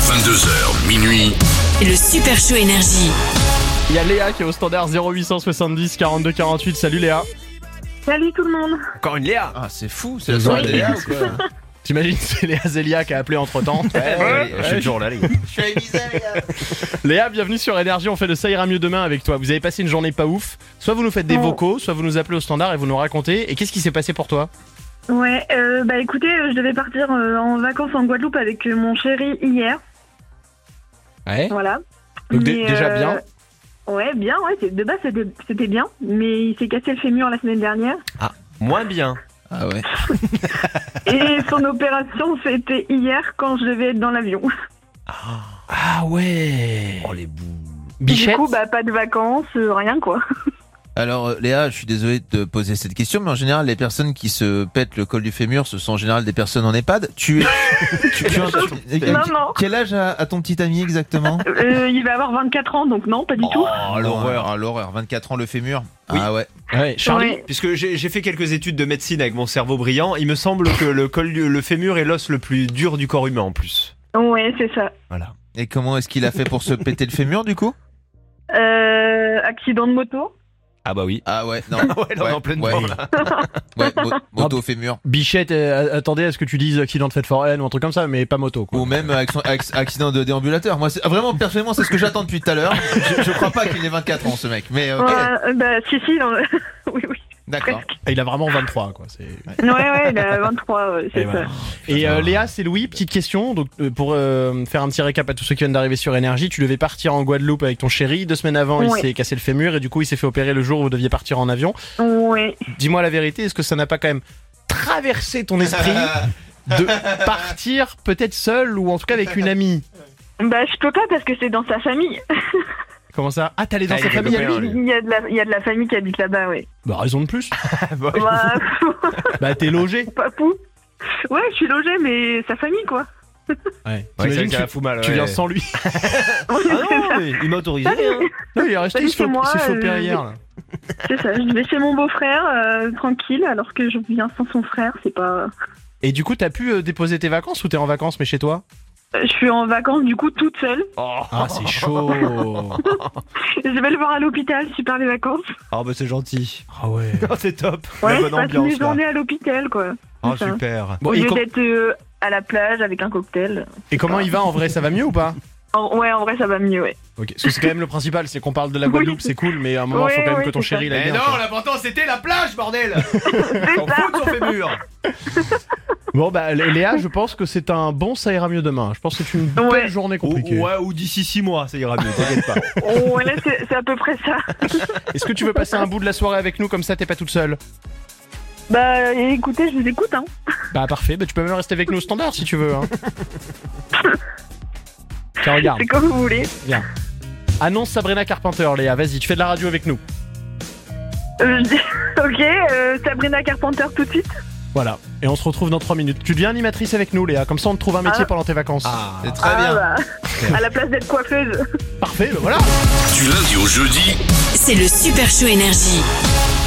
22h, minuit. Le Super Show Énergie. Il y a Léa qui est au standard 0870 42 48. Salut Léa. Salut tout le monde. Encore une Léa. Ah, c'est fou, c'est la soirée de Léa ou quoi? T'imagines, c'est Léa Zélia qui a appelé entre temps. Je suis toujours là, les gars. Je suis avisé, les gars. Léa, bienvenue sur Énergie, on fait le Ça ira mieux demain avec toi. Vous avez passé une journée pas ouf. Soit vous nous faites des vocaux, soit vous nous appelez au standard et vous nous racontez. Et qu'est-ce qui s'est passé pour toi? Ouais, écoutez, je devais partir en vacances en Guadeloupe avec mon chéri hier. Ouais. Voilà. Donc Mais, déjà bien. Ouais, bien, ouais. De base, c'était bien. Mais il s'est cassé le fémur la semaine dernière. Moins bien. Ah ouais. Et son opération, c'était hier quand je devais être dans l'avion. Ah ouais. Oh, les bouts. Bichette. Du coup, pas de vacances, rien quoi. Alors Léa, je suis désolé de te poser cette question, mais en général, les personnes qui se pètent le col du fémur, ce sont en général des personnes en EHPAD. Non. Quel âge a ton petit ami exactement? Il va avoir 24 ans, donc non, pas du tout. Oh, l'horreur. Ah, l'horreur. 24 ans le fémur. Oui. Ah ouais. Ouais, Charlie. Ouais. Puisque j'ai fait quelques études de médecine avec mon cerveau brillant, il me semble que le fémur est l'os le plus dur du corps humain en plus. Ouais, c'est ça. Voilà. Et comment est-ce qu'il a fait pour se péter le fémur du coup? Accident de moto. Ah bah oui. Ah ouais, non. Ouais, là, on est en pleine forme, là. Ouais, moto fémur. Bichette, attendez à ce que tu dises accident de fête foraine ou un truc comme ça, mais pas moto quoi. Ou même accident de déambulateur. Moi, vraiment, personnellement, c'est ce que j'attends depuis tout à l'heure. Je crois pas qu'il ait 24 ans, ce mec. Mais ok. Si, oui. D'accord. Et il a vraiment 23 quoi. C'est... Ouais, il a 23, c'est Et ça. voilà. Et Léa, c'est Louis, petite question. Donc pour faire un petit récap à tous ceux qui viennent d'arriver sur Énergie, tu devais partir en Guadeloupe avec ton chéri. 2 semaines avant, il Ouais. s'est cassé le fémur et du coup, il s'est fait opérer le jour où vous deviez partir en avion. Ouais. Dis-moi la vérité, est-ce que ça n'a pas quand même traversé ton esprit de partir peut-être seul ou en tout cas avec une amie? Je peux pas parce que c'est dans sa famille. Comment ça? Ah, t'es allé dans Ah, sa il est famille à copain, lui? lui. Il y a de la famille qui habite là-bas, ouais. Bah raison de plus. Bah, Bah t'es logé. pas fou. Ouais, je suis logée, mais sa famille, quoi. Ouais. Ouais, T'imagines, ça fout mal. tu viens sans lui. Ouais, c'est ça. Il m'a autorisé. Hein. Non, il est resté, il Salut, s'est c'est moi, fait opérer hier. Là. C'est ça. Je vais chez mon beau-frère, tranquille, alors que je viens sans son frère, c'est pas... Et du coup, t'as pu déposer tes vacances ou t'es en vacances mais chez toi? Je suis en vacances, du coup, toute seule. Ah, c'est chaud. Je vais le voir à l'hôpital, super les vacances. Oh bah c'est gentil. Ah ouais. Oh, c'est top. Ouais, La je bonne passe mes ambiance là. journées à l'hôpital, quoi. Oh C'est ça. super. Bon, Au et, lieu d'être à la plage avec un cocktail. et comment il va en vrai? Ça va mieux ou pas? Ouais, en vrai, ça va mieux, ouais. Ok, parce que c'est quand même le principal, c'est qu'on parle de la Guadeloupe, Oui. c'est cool, mais à un moment, il faut quand même Ouais, que ton c'est chéri ça. l'aille bien. quoi. l'important c'était la plage, bordel. C'est On ça. fout de son fémur. Bon, bah, Léa, je pense que c'est un bon ça ira mieux demain. Je pense que c'est une belle Ouais. journée compliquée. Ou d'ici 6 mois, ça ira mieux, t'inquiète pas. Ouais, là, c'est à peu près ça. Est-ce que tu veux passer un bout de la soirée avec nous, comme ça t'es pas toute seule? Bah, écoutez, je vous écoute, hein. Bah, parfait, bah, tu peux même rester avec nous au standard si tu veux. Hein. Tiens, regarde, C'est comme vous voulez. viens. Annonce Sabrina Carpenter, Léa, vas-y, tu fais de la radio avec nous. Ok, Sabrina Carpenter tout de suite. Voilà, et on se retrouve dans 3 minutes. Tu deviens animatrice avec nous, Léa, comme ça on te trouve un métier pendant tes vacances. C'est très bien. Bah, à la place d'être coiffeuse. Parfait, bah voilà. Du lundi au jeudi, C'est le Super Show Énergie.